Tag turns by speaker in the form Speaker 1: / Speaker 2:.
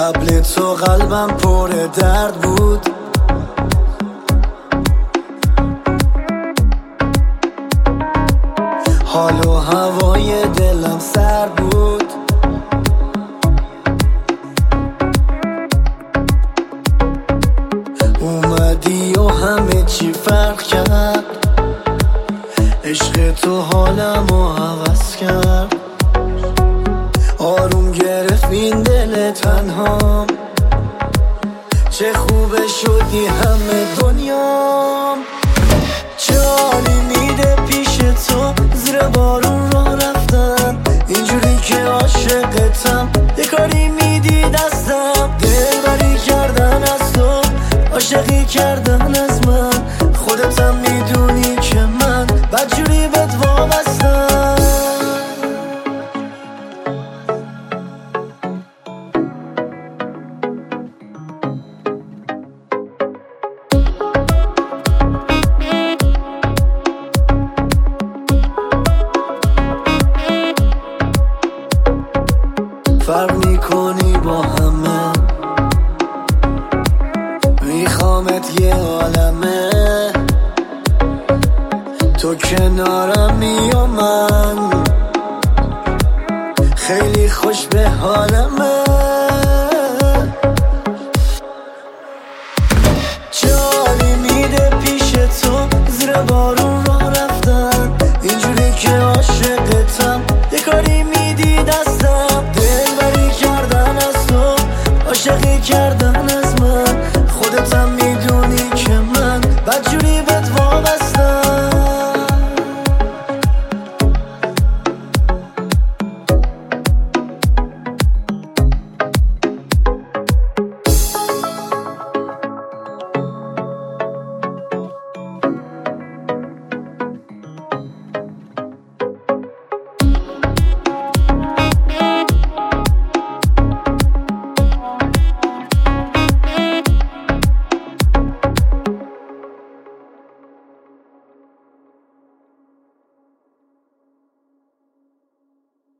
Speaker 1: قبل تو قلبم پر درد بود. حال و هوای دلم سرد بود. اومدی و همه چی فرق کرد. عشق تو حالمو عوض کرد. آروم گرفت این دل تنهام. چه خوبه شدی همه دنیام. چه حالی میده پیش تو زیر بارون راه رفتن. اینجوری که عاشقتم یه کاری میدی دستم. دلبری کردن از تو عاشقی کردن از من. خودتم میدونی که من بدجوری بهت وابستم. فرق میکنی با همه. میخوامت یه عالمه. تو کنارمی و من خیلی خوش به حالمه. چه حالی میده پیش تو زیر بارون راه رفتن. اینجوری که عاشقتم